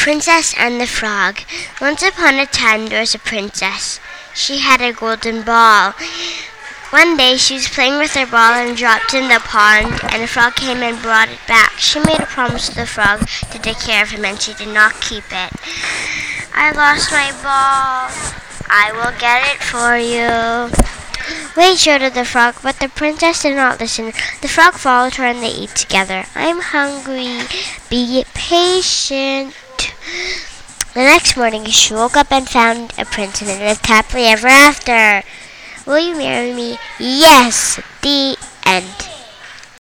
Princess and the Frog. Once upon a time there was a princess. She had a golden ball. One day she was playing with her ball and dropped in the pond, and a frog came and brought it back. She made a promise to the frog to take care of him, and she did not keep it. I lost my ball. I will get it for you. Wait, shouted the frog, but the princess did not listen. The frog followed her and they ate together. I'm hungry. Be patient. The next morning she woke up and found a prince and they lived happily ever after. Will you marry me? Yes. The